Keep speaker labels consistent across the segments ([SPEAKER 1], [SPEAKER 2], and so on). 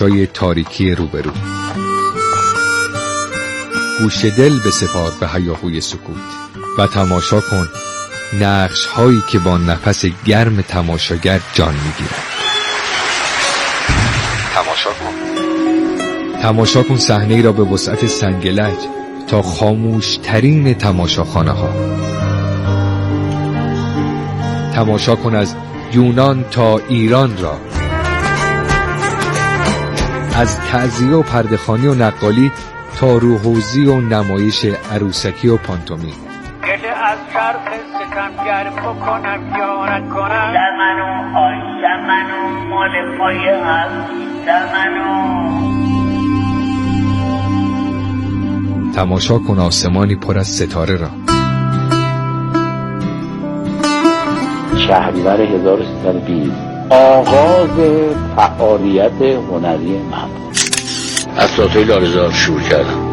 [SPEAKER 1] جای تاریکی روبرو. گوش دل بسپار به هیاهوی سکوت و تماشا کن نقش هایی که با نفس گرم تماشاگر جان میگیرند. تماشا کن صحنه ای را به وسعت سنگلج تا خاموش ترین تماشاخانه ها. تماشا کن از یونان تا ایران را، از تعزیه و پرده‌خوانی و نقالی تا روحوزی و نمایش عروسکی و پانتومیم.
[SPEAKER 2] گله از شرف سکمگر بکنم یا نکنم، دمنو آی دمنو مال پایه هست دمنو.
[SPEAKER 1] تماشا کن آسمانی پر از ستاره را.
[SPEAKER 3] شهریور 1320 آغاز فعالیت هنری من از ساتوی لارزار شروع کردم.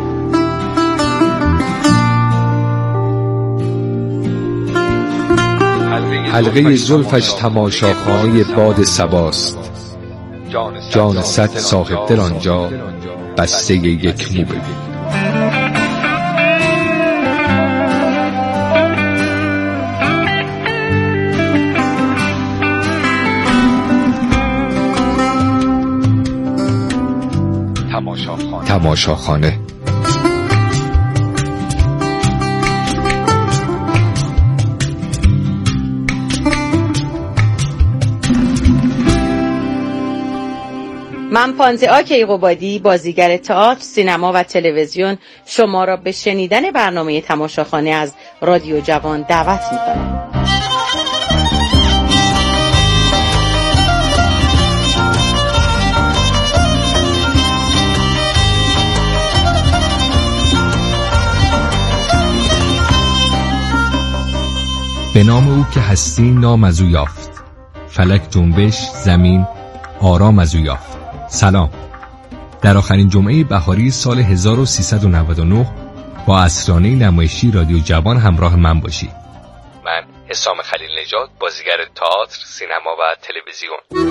[SPEAKER 1] حلقه زلفش تماشاخانه باد صباست، جان صد صاحب دل آنجا بسته یک مو ببین. تماشاخانه.
[SPEAKER 4] من پانتئا کیقوبادی، بازیگر تئاتر، سینما و تلویزیون، شما را به شنیدن برنامه تماشاخانه از رادیو جوان دعوت می‌کنم.
[SPEAKER 1] به نام او که هستی نام از او یافت، فلک جنبش، زمین آرام از او یافت. سلام. در آخرین جمعه بهاری سال 1399 با عصرانه نمایشی رادیو جوان همراه من باشید. من حسام خلیل نژاد، بازیگر تئاتر، سینما و تلویزیون.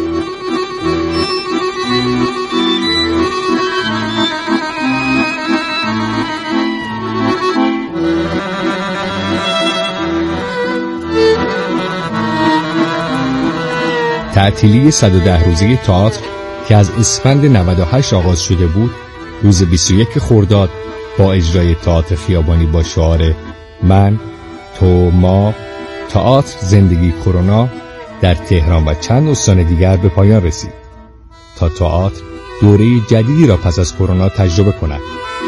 [SPEAKER 1] تعطیلی 110 روزه تئاتر که از اسفند 98 آغاز شده بود، روز 21 خرداد با اجرای تئاتر خیابانی با شعار من، تو، ما، تئاتر، زندگی، کرونا در تهران و چند استان دیگر به پایان رسید تا تئاتر دوره جدیدی را پس از کرونا تجربه کند.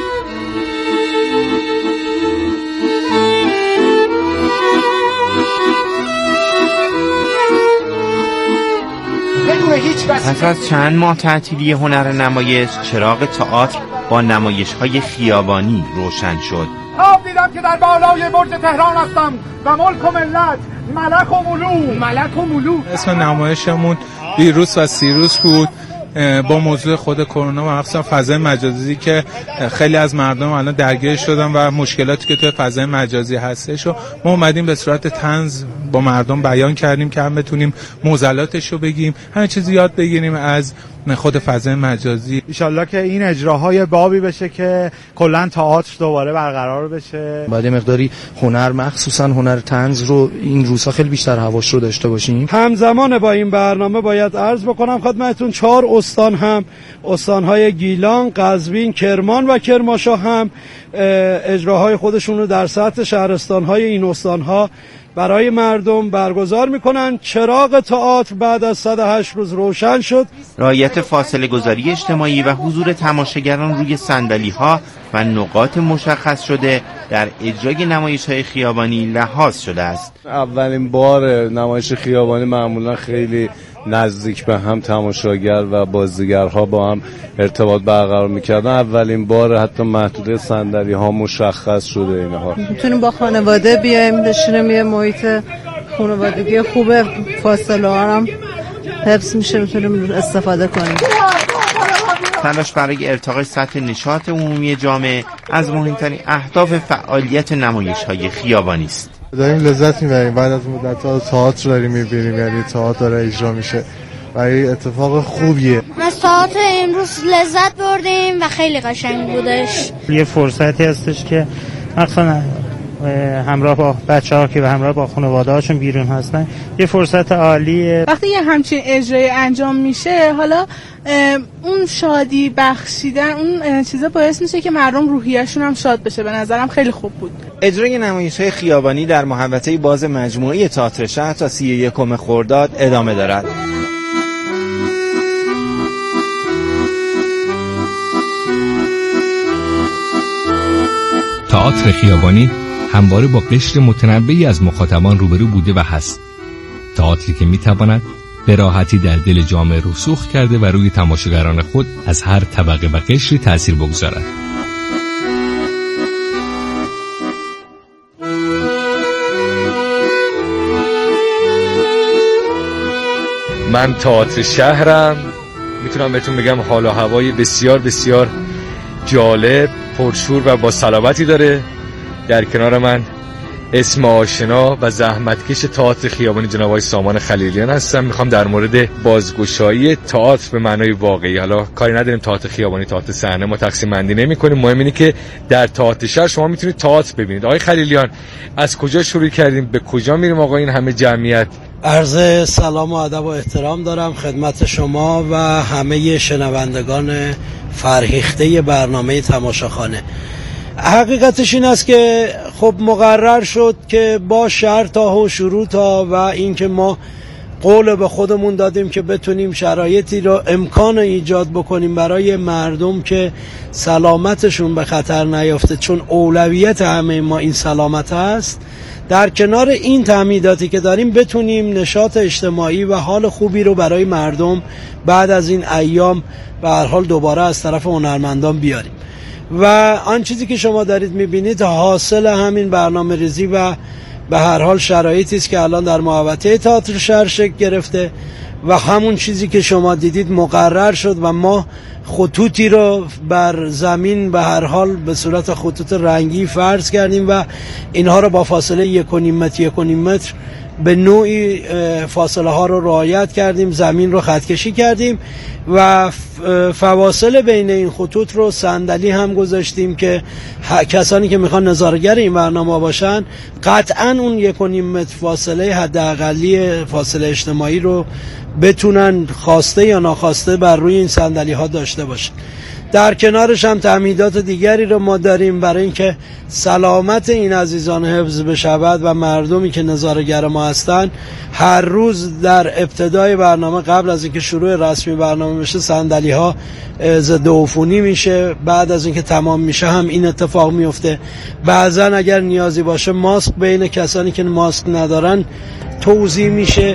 [SPEAKER 5] پس از چند ماه تعطیلی هنر نمایش، چراغ تئاتر با نمایش‌های خیابانی روشن شد.
[SPEAKER 6] خواب دیدم که در بالای برج تهران هستم و ملک و ملت، ملک و ملوک.
[SPEAKER 7] اسم نمایشمون ویروس و سیروس بود، با موضوع خود کرونا و مخصوصا فضای مجازی که خیلی از مردم الان درگیر شدن و مشکلاتی که توی فضای مجازی هستش و ما اومدیم به صورت طنز با مردم بیان کردیم که هم بتونیم معضلاتش رو بگیم، همه چیزی یاد بگیریم از خود فضای مجازی.
[SPEAKER 6] ان شاءالله که این اجراهای بابی بشه که کلا تئاتر دوباره برقرار بشه.
[SPEAKER 8] بعد مقداری هنر، مخصوصا هنر طنز رو این روزها خیلی بیشتر هواش رو داشته باشیم.
[SPEAKER 6] همزمان با این برنامه باید عرض بکنم خدمتتون 4 استان هم، استانهای گیلان، قزوین، کرمان و کرمانشاه هم اجراهای خودشون رو در سطح شهرستانهای این استانها برای مردم برگزار میکنن. چراغ تئاتر بعد از 108 روز روشن شد.
[SPEAKER 5] رعایت فاصله گذاری اجتماعی و حضور تماشاگران روی صندلی‌ها و نقاط مشخص شده در اجرای نمایش‌های خیابانی لحاظ شده است.
[SPEAKER 9] اولین بار نمایش خیابانی معمولا خیلی نزدیک به هم تماشاگر و بازیگرها با هم ارتباط برقرار میکردن. اولین بار حتی محدوده صندلی ها مشخص شده. اینها
[SPEAKER 10] میتونیم با خانواده بیایم بشینیم، یه محیط خانوادگی خوبه، فاصله ها هم حفظ میشه، میتونیم استفاده کنیم.
[SPEAKER 5] تلاش برای ارتقای سطح نشاط عمومی جامعه از مهمترین اهداف فعالیت نمایش‌های خیابانی است.
[SPEAKER 11] داریم لذت میبریم، بعد از مدت‌ها تئاتر داریم میبینیم، یعنی تئاتر داره اجرا میشه و اتفاق خوبیه.
[SPEAKER 12] از تئاتر امروز لذت بردیم و خیلی قشنگ بودش.
[SPEAKER 13] یه فرصتی هستش که مخصوصا همراه با بچه‌ها که همراه با خانواده‌هاشون بیرون هستن یه فرصت عالیه.
[SPEAKER 14] وقتی یه همچین اجرای انجام میشه، حالا اون شادی بخشیدن اون چیزا باعث میشه که مردم روحیه‌شون هم شاد بشه. به نظرم خیلی خوب بود.
[SPEAKER 5] اجرای نمایش‌های خیابانی در محوطه باز مجموعه تئاتر شهر تا 31 خرداد ادامه دارد.
[SPEAKER 1] تئاتر خیابانی همواره با قشر متنوعی از مخاطبان روبرو بوده و هست. تئاتری که میتواند به راحتی در دل جامعه رسوخ کرده و روی تماشاگران خود از هر طبقه و قشری تأثیر بگذارد.
[SPEAKER 15] من تئاتر شهرم، میتونم بهتون بگم حال و هوای بسیار بسیار جالب، پرشور و با صلابتی داره. در کنار من اسم آشنا و زحمتکش تئاتر خیابانی جناب آقای سامان خلیلیان هستم. میخوام در مورد بازگشایی تئاتر به معنای واقعی، حالا کاری نداریم تئاتر خیابانی تئاتر صحنه ما تقسیم بندی نمی‌کنیم، مهم اینه که در تئاتر شهر شما میتونید تئاتر ببینید. آقای خلیلیان از کجا شروع کردیم به کجا میریم آقا این همه جمعیت؟
[SPEAKER 6] عرض سلام و ادب و احترام دارم خدمت شما و همه شنوندگان فرهیخته برنامه تماشاخانه. حقیقتش این است که خب مقرر شد که با شرط ها و شروط ها و اینکه ما قول به خودمون دادیم که بتونیم شرایطی رو امکان ایجاد بکنیم برای مردم که سلامتشون به خطر نیافته، چون اولویت همه ما این سلامت است. در کنار این تأمیناتی که داریم بتونیم نشاط اجتماعی و حال خوبی رو برای مردم بعد از این ایام به هر حال دوباره از طرف هنرمندان بیاریم. و آن چیزی که شما دارید میبینید حاصل همین برنامه ریزی و به هر حال شرایطی است که الان در محوطه تئاتر شهر شکل گرفته و همون چیزی که شما دیدید مقرر شد و ما خطوطی رو بر زمین به هر حال به صورت خطوط رنگی فرض کردیم و اینها رو با فاصله 1.5 متر به نوعی فاصله ها رو رعایت کردیم، زمین رو خطکشی کردیم و فواصل بین این خطوط رو صندلی هم گذاشتیم که کسانی که میخوان نظاره‌گر این برنامه باشن قطعاً اون 1.5 متر فاصله حداقلی فاصله اجتماعی رو بتونن خواسته یا ناخواسته بر روی این صندلی ها داشته باشن. در کنارش هم تأمینات دیگری رو ما داریم برای اینکه سلامت این عزیزان حفظ بشود و مردمی که نظاره‌گر ما هستن هر روز در ابتدای برنامه قبل از اینکه شروع رسمی برنامه بشه صندلی ها ضد عفونی میشه، بعد از اینکه تمام میشه هم این اتفاق میفته. بعضا اگر نیازی باشه ماسک بین کسانی که ماسک ندارن توزیع میشه.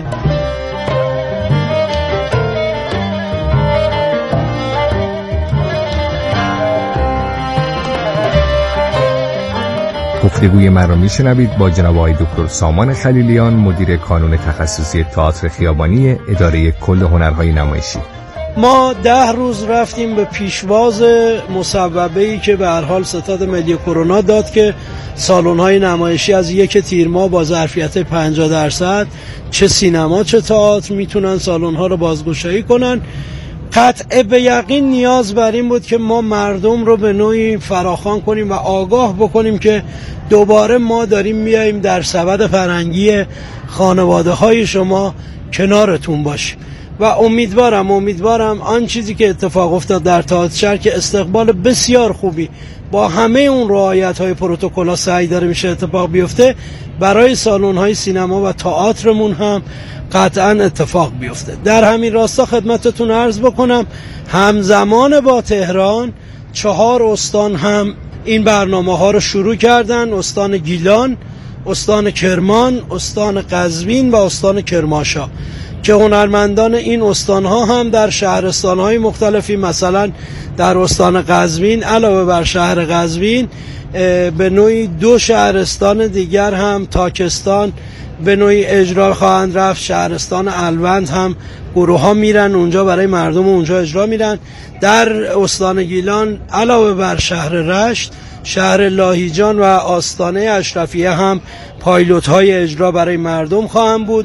[SPEAKER 1] گفتگوی من را میشنوید با جناب آقای دکتر سامان خلیلیان، مدیر کانون تخصصی تئاتر خیابانی اداره کل هنرهای نمایشی.
[SPEAKER 6] ما 10 روز رفتیم به پیشواز مصوبه‌ای که به هر حال ستاد ملی کرونا داد که سالن‌های نمایشی از 1 تیر ماه با ظرفیت 50% چه سینما چه تئاتر میتونن سالن‌ها رو بازگشایی کنن. قطع به یقین نیاز بر این بود که ما مردم رو به نوعی فراخوان کنیم و آگاه بکنیم که دوباره ما داریم میاییم در سبد فرهنگی خانواده های شما کنارتون باشیم و امیدوارم آن چیزی که اتفاق افتاد در تئاتر شهر که استقبال بسیار خوبی با همه اون رعایت های پروتکل‌ها سعی داره میشه اتفاق بیفته، برای سالن های سینما و تئاترمون هم قطعا اتفاق بیفته. در همین راستا خدمتتون عرض بکنم همزمان با تهران 4 استان هم این برنامه ها رو شروع کردن: استان گیلان، استان کرمان، استان قزوین و استان کرمانشاه، که هنرمندان این استانها هم در شهرستانهای مختلفی، مثلا در استان قزوین علاوه بر شهر قزوین به نوعی 2 شهرستان دیگر هم تاکستان به نوعی اجرا خواهند رفت. شهرستان الوند هم گروه ها میرن اونجا برای مردم اونجا اجرا میرن. در استان گیلان علاوه بر شهر رشت، شهر لاهیجان و آستانه اشرفیه هم پایلوت های اجرا برای مردم خواهند بود.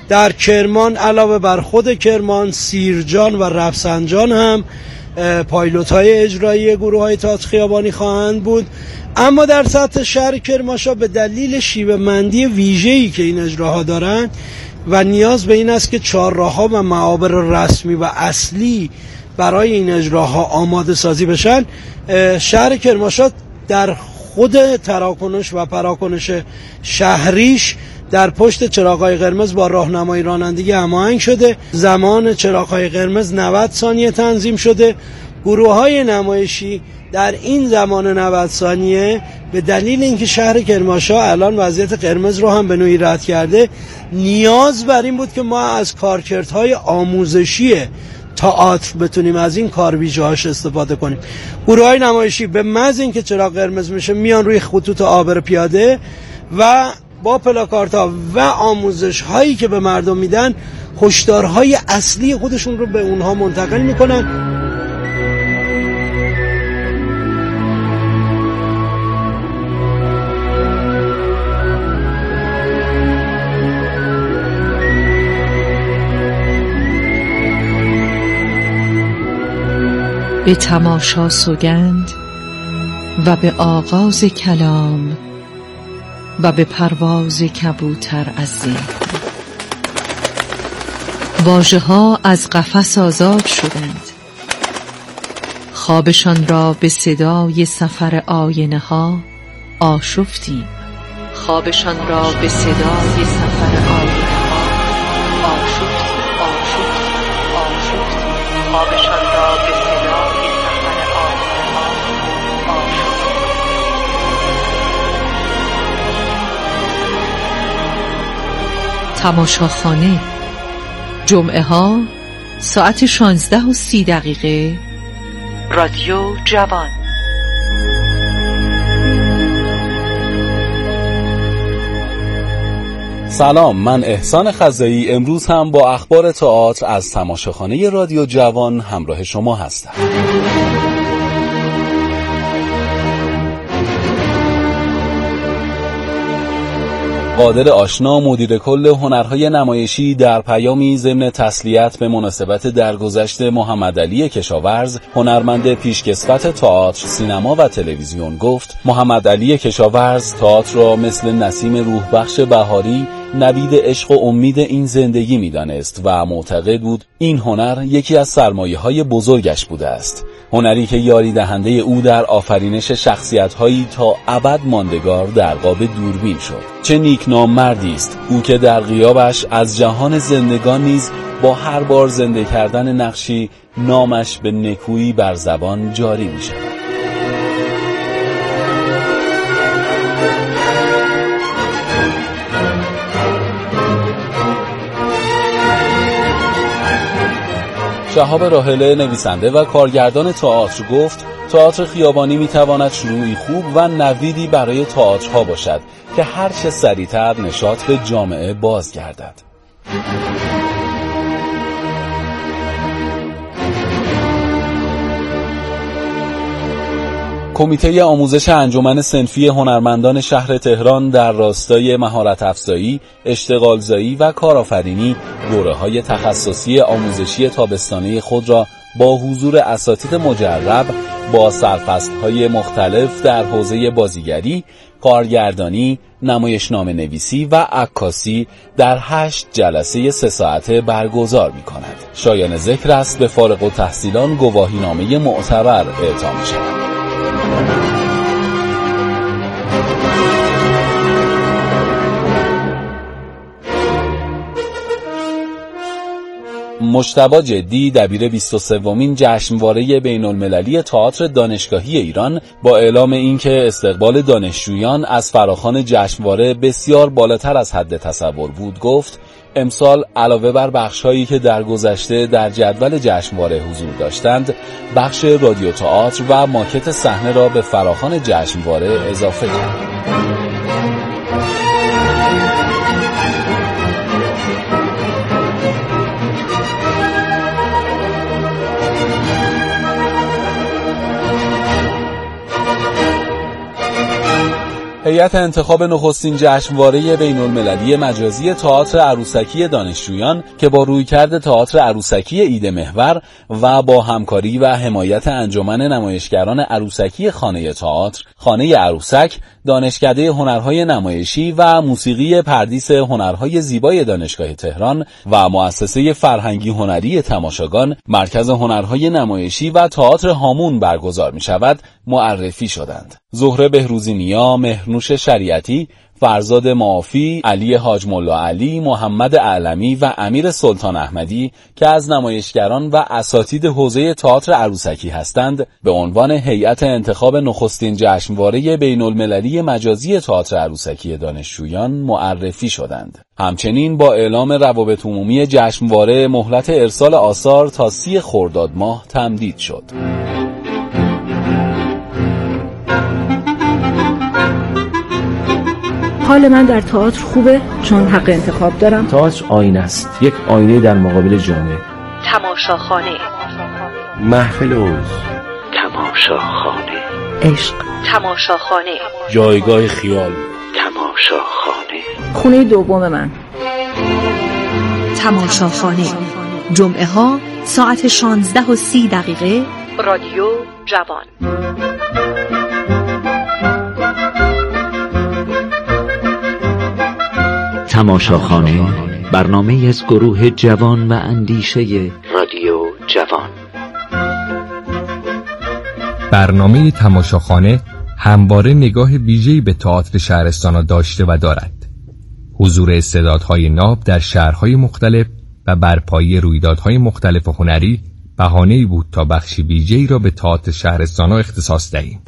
[SPEAKER 6] در کرمان علاوه بر خود کرمان، سیرجان و رفسنجان هم پایلوت‌های اجرایی گروه‌های تئاتر خیابانی خواهند بود. اما در سطح شهر کرمانشاه به دلیل شیوه مندی ویژه‌ای که این اجراها دارند و نیاز به این است که چهارراه‌ها و معابر رسمی و اصلی برای این اجراها آماده سازی بشن، شهر کرمانشاه در خود تراکنش و پراکنش شهریش در پشت چراغ‌های قرمز با راهنمای رانندگی هماهنگ شده. زمان چراغ‌های قرمز 90 ثانیه تنظیم شده. گروه‌های نمایشی در این زمان 90 ثانیه به دلیل اینکه شهر کرمانشاه الان وضعیت قرمز رو هم به نوعی رد کرده، نیاز بر این بود که ما از کارکردهای آموزشی تئاتر بتونیم از این کارویژه‌هاش استفاده کنیم. گروه‌های نمایشی به محض اینکه چراغ قرمز میشه میان روی خطوط آبر پیاده و با پلاکارت‌ها و آموزش‌هایی که به مردم میدن هشدارهای اصلی خودشون رو به اونها منتقل میکنن.
[SPEAKER 16] به تماشا سوگند و به آغاز کلام و به پرواز کبوتر از ذهن. واژه‌ها از قفس آزاد شدند، خوابشان را به صدای سفر آینه ها آشفتیم. خوابشان را به صدای سفر آینه ها آشفتیم. خوابشان را به صدای سفر آینه ها آشفتیم. تماشاخانه، جمعه ها ساعت 16:30 رادیو جوان.
[SPEAKER 17] سلام، من احسان خزایی امروز هم با اخبار تئاتر از تماشاخانه رادیو جوان همراه شما هستم. قادر آشنا، مدیر کل هنرهای نمایشی، در پیامی ضمن تسلیت به مناسبت درگذشت محمدعلی کشاورز، هنرمند پیشکسوت تئاتر، سینما و تلویزیون، گفت محمدعلی کشاورز تئاتر را مثل نسیم روح بخش بهاری، نوید عشق و امید این زندگی می‌دانست و معتقد بود این هنر یکی از سرمایه‌های بزرگش بوده است. هنری که یاری دهنده او در آفرینش شخصیت‌هایی تا ابد ماندگار در قاب دوربین شد. چه نیکنام مردی است او که در غیابش از جهان زندگان نیز با هر بار زنده کردن نقشی نامش به نکویی بر زبان جاری می‌شود. شهاب راحله، نویسنده و کارگردان تئاتر، گفت تئاتر خیابانی میتواند شروعی خوب و نویدی برای تئاترها باشد که هر چه سریعتر نشاط به جامعه بازگردد. کمیته آموزش انجمن صنفی هنرمندان شهر تهران در راستای مهارت افزایی، اشتغال زایی و کارآفرینی دوره‌های تخصصی آموزشی تابستانه خود را با حضور اساتید مجرب با سرفصل‌های مختلف در حوزه بازیگری، کارگردانی، نمایشنامه نویسی و عکاسی در 8 جلسه 3 ساعته برگزار می‌کند. شایان ذکر است به فارغ التحصیلان گواهینامه معتبر اعطا می‌شود. مجتبی جدی، دبیر 23مین جشنواره بین‌المللی تئاتر دانشگاهی ایران، با اعلام اینکه استقبال دانشجویان از فراخوان جشنواره بسیار بالاتر از حد تصور بود، گفت امسال علاوه بر بخش‌هایی که در گذشته در جدول جشنواره حضور داشتند، بخش رادیو تئاتر و ماکت صحنه را به فراخوان جشنواره اضافه کرد. هیئت انتخاب نخستین جشنواره بین‌المللی مجازی تئاتر عروسکی دانشجویان که با رویکرد تئاتر عروسکی ایده محور و با همکاری و حمایت انجمن نمایشگران عروسکی خانه تئاتر، خانه عروسک، دانشکده هنرهای نمایشی و موسیقی پردیس هنرهای زیبای دانشگاه تهران و مؤسسه فرهنگی هنری تماشاگان مرکز هنرهای نمایشی و تئاتر هامون برگزار می شود معرفی شدند. زهره بهروزی نیا، مهرنوش شریعتی، فرزاد معافی، علی حاج ملا علی، محمد اعلمی و امیر سلطان احمدی که از نمایشگران و اساتید حوزه تئاتر عروسکی هستند به عنوان هیئت انتخاب نخستین جشنواره بین‌المللی مجازی تئاتر عروسکی دانشجویان معرفی شدند. همچنین با اعلام روابط عمومی جشنواره مهلت ارسال آثار تا 30 خرداد ماه تمدید شد.
[SPEAKER 18] حال من در تئاتر خوبه چون حق انتخاب دارم.
[SPEAKER 19] تئاتر آینه است، یک آینه در مقابل جامعه.
[SPEAKER 16] تماشاخانه،
[SPEAKER 19] محفل اوز،
[SPEAKER 16] تماشاخانه، عشق، تماشاخانه،
[SPEAKER 19] جایگاه خیال،
[SPEAKER 16] تماشاخانه،
[SPEAKER 18] خونه دوم من.
[SPEAKER 16] تماشاخانه، جمعه ها ساعت 16:30 رادیو جوان.
[SPEAKER 20] تماشاخانه، برنامه از گروه جوان و اندیشه رادیو جوان.
[SPEAKER 1] برنامه تماشاخانه همواره نگاه ویژه‌ای به تئاتر شهرستان‌ها داشته و دارد. حضور استعدادهای ناب در شهرهای مختلف و برپایی رویدادهای مختلف هنری بهانه‌ای بود تا بخشی ویژه‌ای را به تئاتر شهرستان‌ها اختصاص دهیم.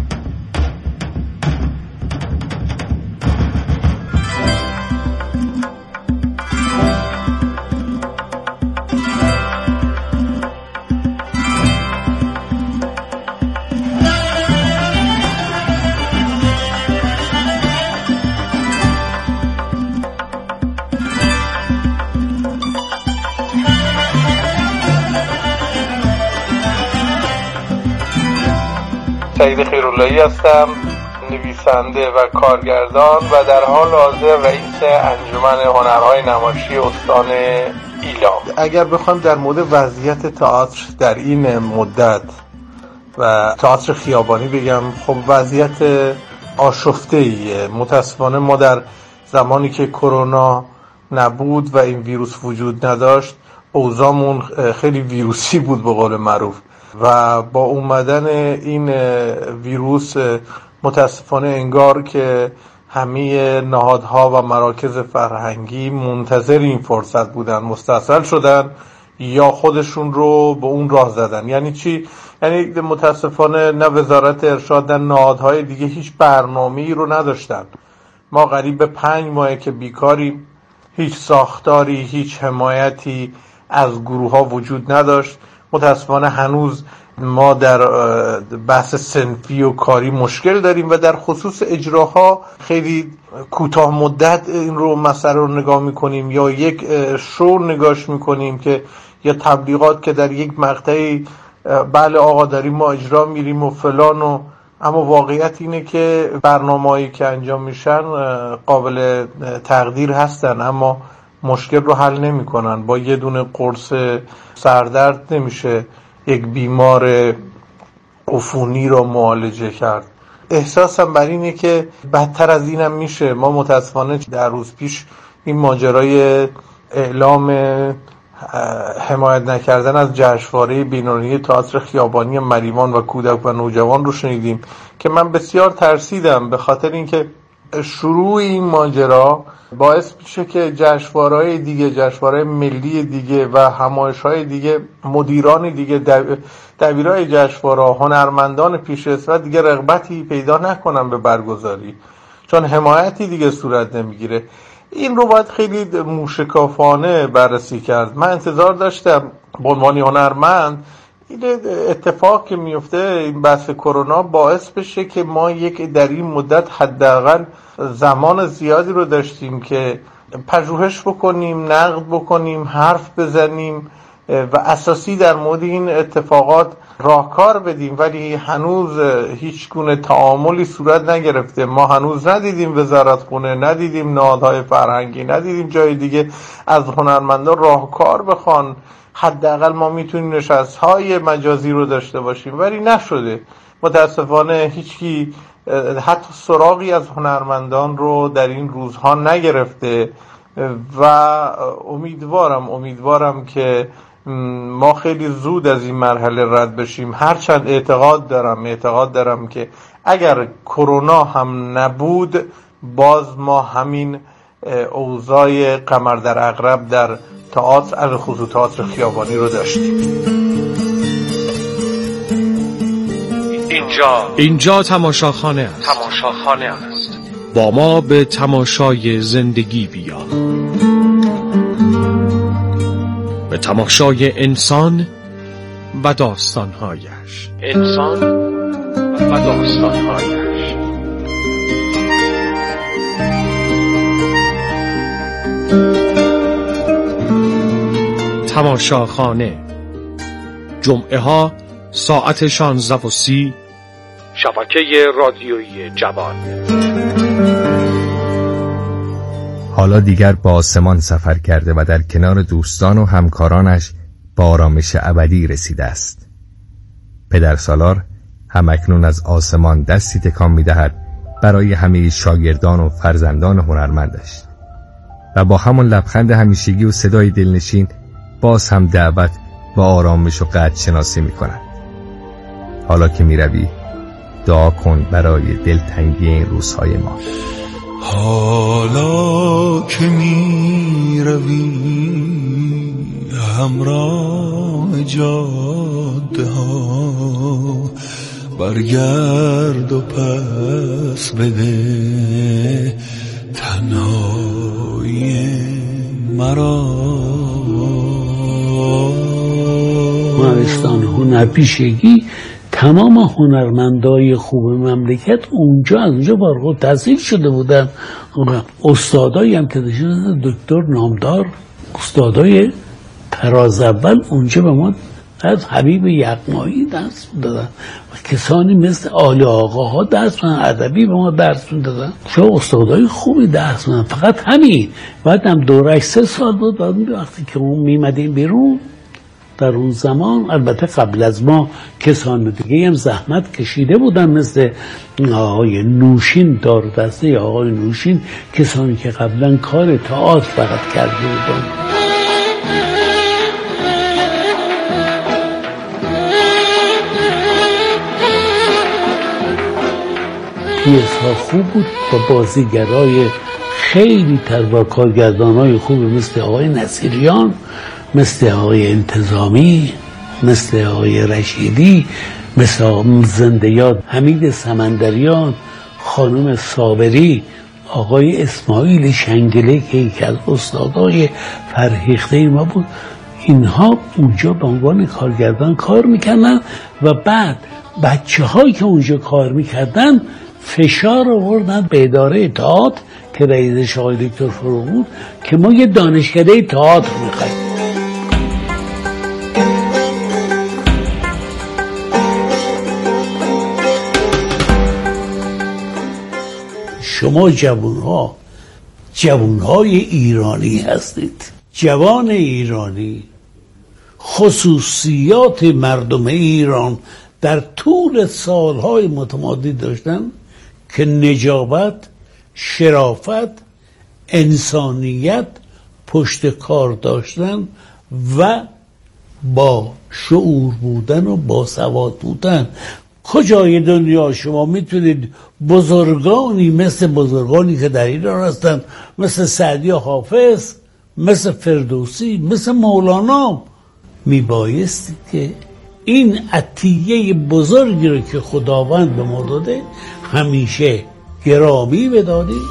[SPEAKER 21] سعید خیراللهی هستم، نویسنده و کارگردان و در حال حاضر رئیس انجمن هنرهای نمایشی استان ایلام. اگر بخوایم در مورد وضعیت تئاتر در این مدت و تئاتر خیابانی بگم، خب وضعیت آشفته‌ایه. متاسفانه ما در زمانی که کرونا نبود و این ویروس وجود نداشت اوضاعمون خیلی ویروسی بود به قول معروف و با اومدن این ویروس متاسفانه انگار که همه نهادها و مراکز فرهنگی منتظر این فرصت بودن، مستعجل شدن یا خودشون رو به اون راه زدن. یعنی چی؟ یعنی متاسفانه نه وزارت ارشاد نه نهادهای دیگه هیچ برنامه‌ای رو نداشتن. ما قریب 5 ماهه که بیکاریم، هیچ ساختاری، هیچ حمایتی از گروه‌ها وجود نداشت. متاسفانه هنوز ما در بحث صنفی و کاری مشکل داریم و در خصوص اجراها خیلی کوتاه مدت این رو مسئله رو نگاه میکنیم یا یک شو نگاش میکنیم که یا تبلیغات که در یک مقطعی بله آقا داریم ما اجرا میریم و فلان و اما واقعیت اینه که برنامه‌هایی که انجام میشن قابل تقدیر هستن اما مشکل رو حل نمی کنن. با یه دونه قرص سردرد نمیشه یک بیمار عفونی رو معالجه کرد. احساسم بر اینه که بدتر از اینم میشه. ما متاسفانه در روز پیش این ماجرای اعلام حمایت نکردن از جشنواره بین‌المللی تئاتر خیابانی مریوان و کودک و نوجوان رو شنیدیم که من بسیار ترسیدم، به خاطر اینکه شروع این ماجرا باعث میشه که جشنواره‌های دیگه، جشنواره ملی دیگه و همایش‌های دیگه، مدیران دیگه، دبیرای جشنواره، هنرمندان پیشرفته دیگه رغبتی پیدا نکنن به برگزاری، چون حمایتی دیگه صورت نمیگیره. این رو باید خیلی موشکافانه بررسی کرد. من انتظار داشتم به عنوان هنرمند این اتفاق که میفته، این بحث کرونا باعث بشه که ما در این مدت حداقل زمان زیادی رو داشتیم که پژوهش بکنیم، نقد بکنیم، حرف بزنیم، و اساسی در مورد این اتفاقات راهکار بدیم، ولی هنوز هیچ گونه تعاملی صورت نگرفته. ما هنوز ندیدیم وزارتخونه، ندیدیم نهادهای فرهنگی، ندیدیم جای دیگه از هنرمندان راهکار بخوان. حداقل ما میتونیم نشست‌های مجازی رو داشته باشیم، ولی نشده. متاسفانه هیچکی حتی سراغی از هنرمندان رو در این روزها نگرفته و امیدوارم که ما خیلی زود از این مرحله رد بشیم. هرچند اعتقاد دارم که اگر کرونا هم نبود باز ما همین اوضاع قمر در عقرب در تئاتر، علی خصوص تئاتر خیابانی رو داشتیم.
[SPEAKER 2] اینجا تماشاخانه است. با ما به تماشای زندگی بیا، به تماشای انسان و داستانهایش. تماشاخانه، جمعه ها ساعت 16:30، شبکه رادیویی جوان.
[SPEAKER 1] حالا دیگر با آسمان سفر کرده و در کنار دوستان و همکارانش با آرامش ابدی رسیده است. پدرسالار همکنون از آسمان دستی تکان می‌دهد برای همه شاگردان و فرزندان هنرمندش و با همان لبخند همیشگی و صدای دلنشین باز هم دعوت و آرامش و قدر شناسی می‌کند. حالا که می‌روی دعا کن برای دلتنگی این روزهای ما.
[SPEAKER 22] حالا که می‌روی همراه جاده ها، برگرد و پس بده تنهای مرا.
[SPEAKER 23] مهرستان هنرپیشگی تمام هنرمندای خوب مملکت اونجا از اونجا فارغ التحصیل شده بودن. استادایی هم که داشتن دکتر نامدار، استادای تراز اول اونجا به ما از حبیب یغمایی درس دادن و کسانی مثل آل آقاها درس دادن، ادبی به ما درس دادن. چه استادای خوبی درس دادن. فقط همین. بعد هم دورش 3 سال بود. بعد وقتی که اون میمدیم بیرون در اون زمان، البته قبل از ما کسان دیگه هم زحمت کشیده بودن مثل آقای نوشین، دارودسته آقای نوشین، کسانی که قبلا کار تئاتر فقط کرده بودن. پیس‌ها خوب بود با بازیگرای خیلی تر و کارگردانای خوب مثل آقای نصیریان، مثل آقای انتظامی، مثل آقای رشیدی، مثل زنده یاد حمید سمندریان، خانم صابری، آقای اسماعیل شنگله که یکی از استادای فرهیخته ما بود. اینها اونجا به عنوان کارگردان کار میکردن و بعد بچه هایی که اونجا کار میکردن فشار آوردن به اداره تئاتر که رئیسش آقای دکتر فروغ بود که ما یه دانشکده تئاتر میخوایم. شما جوانهای ایرانی هستید. جوان ایرانی خصوصیات مردم ایران در طول سالهای متمادی داشتن که نجابت، شرافت، انسانیت، پشت کار داشتن و با شعور بودن و با سواد بودن. کجای دنیا شما میتونید بزرگانی مثل بزرگانی که در ایران هستن، مثل سعدی حافظ، مثل فردوسی، مثل مولانا، میبایستی که این عطیه بزرگی رو که خداوند به ما داده همیشه گرامی بداریم.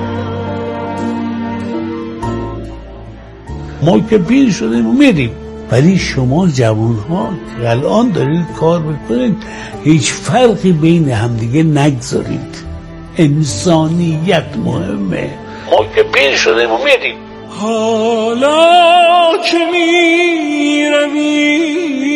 [SPEAKER 23] ما که پیر شدیم و میریم، ولی شما جوان‌ها که الان دارید کار میکنید هیچ فرقی بین همدیگه نگذارید. انسانیت مهمه. ما که پیر شده میدیم.
[SPEAKER 22] حالا که میروی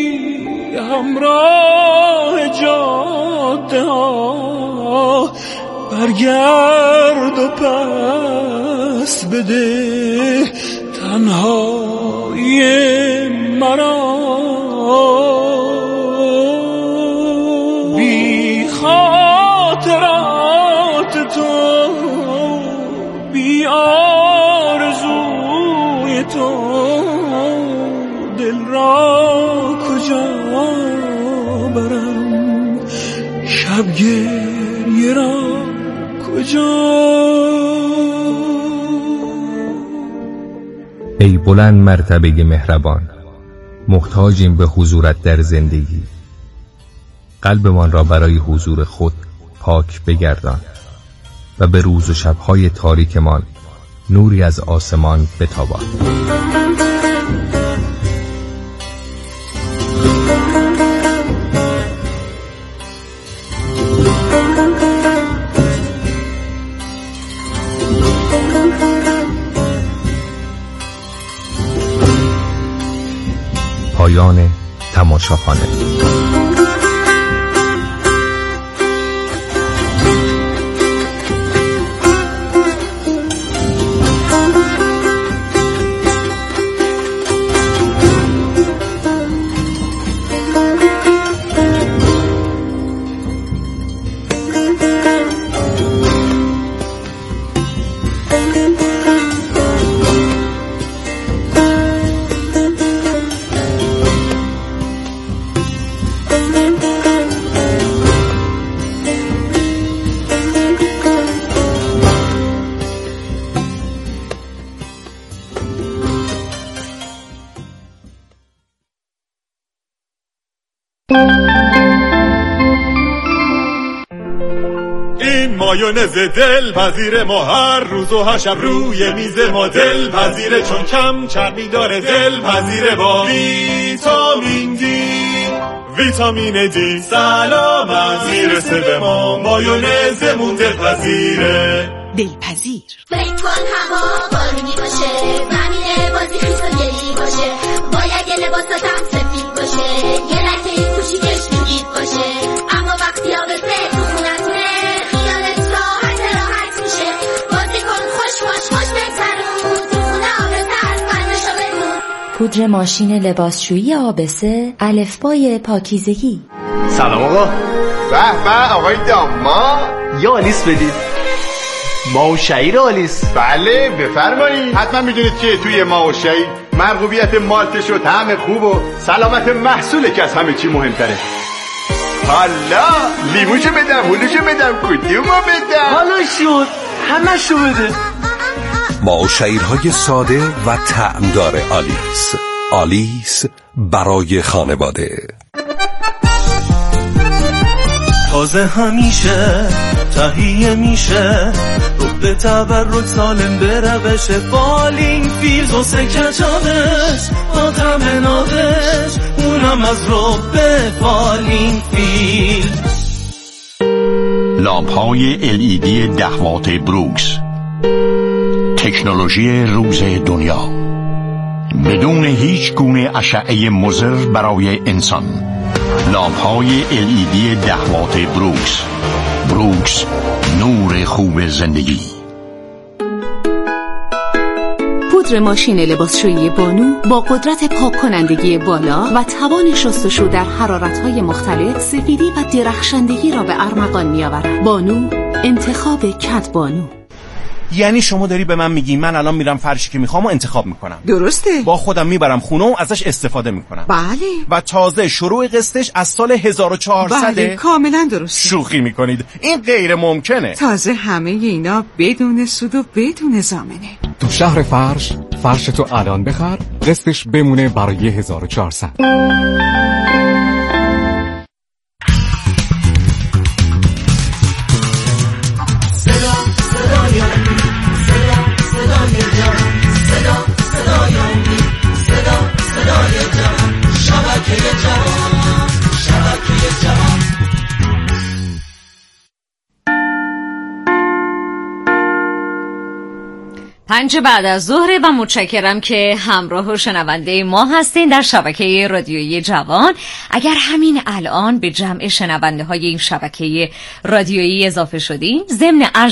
[SPEAKER 22] همراه جاده ها، برگرد و پس بده تنهایی مرا. بی خاطرات تو، بی آرزوی تو، دل را کجا برم، شب گریه را کجا.
[SPEAKER 1] ای بلند مرتبه مهربان، محتاجیم به حضورت در زندگی. قلبمان را برای حضور خود پاک بگردان و به روز و شبهای تاریکمان نوری از آسمان بتابان. پایان تماشاخانه.
[SPEAKER 3] این مایونز دل پذیر ما هر روز و هر شب روی میز ما دل پذیره، چون کم چربی داره دل پذیره، با ویتامین دی، ویتامین دی سلامت میرسه به ما، مایونزمون دل پذیره.
[SPEAKER 4] دلپذیر فکر کن هوا بارونی باشه، زمین بازی خیس و گلی باشه، باید یه لباساتم سفید باشه، یه لکه این کوچیکش میگید باشه، اما وقتی آبسته تو خونتونه خیالت راحت میشه، بازی کن خوش بگذرون، تو خونه آبسته از بندشو بدون.
[SPEAKER 7] پودر ماشین لباسشویی آبسه، الفبای پاکیزگی.
[SPEAKER 24] سلام آقا. به آقای داماد، یه آلیس بدید. ماوشعیر آلیس. بله بفرمایید. حتما میدونید که توی ماوشعیر مرغوبیت مالتش و طعم خوب و سلامت محصوله که از همه چی مهمتره. حالا لیموشو بدم، هلوشو بدم، کدومو بدم؟ حالا شد همشو بده.
[SPEAKER 25] ماوشعیرهای ساده و طعمدار آلیس. آلیس برای خانواده.
[SPEAKER 22] تازه همیشه تهیه میشه، رو به تبرک سالم به روش فالینگ فیلز و سکچابش با طعم نابش، اونم از رو به فالینگ فیلز.
[SPEAKER 26] لامپ‌های LED 10 وات بروکس، تکنولوژی روز دنیا، بدون هیچ گونه اشعه مضر برای انسان. لامپ‌های LED 10 وات بروکس. بروکس، نور خوب زندگی.
[SPEAKER 4] پودر ماشین لباسشویی بانو با قدرت پاک کنندگی بالا و توان شستشو در حرارت‌های مختلف، سفیدی و درخشندگی را به ارمغان می‌آورد. بانو، انتخاب کد بانو.
[SPEAKER 27] یعنی شما داری به من میگی من الان میرم فرشی که میخوام و انتخاب میکنم؟
[SPEAKER 4] درسته.
[SPEAKER 27] با خودم میبرم خونه و ازش استفاده میکنم.
[SPEAKER 4] بله.
[SPEAKER 27] و تازه شروع قسطش از سال 1400.
[SPEAKER 4] بله کاملا درسته.
[SPEAKER 27] شوخی میکنید؟ این غیر ممکنه.
[SPEAKER 4] تازه همه اینا بدون سود و بدون ضامنه.
[SPEAKER 28] تو شهر فرش تو الان بخر، قسطش بمونه برای 1400.
[SPEAKER 22] صدای جان، صدای امید، صدای جان.
[SPEAKER 5] 5 بعد از ظهر و متشکرم که همراه و شنونده ما هستین در شبکه رادیویی جوان. اگر همین الان به جمع شنونده های این شبکه رادیویی اضافه شدین، ضمن عرض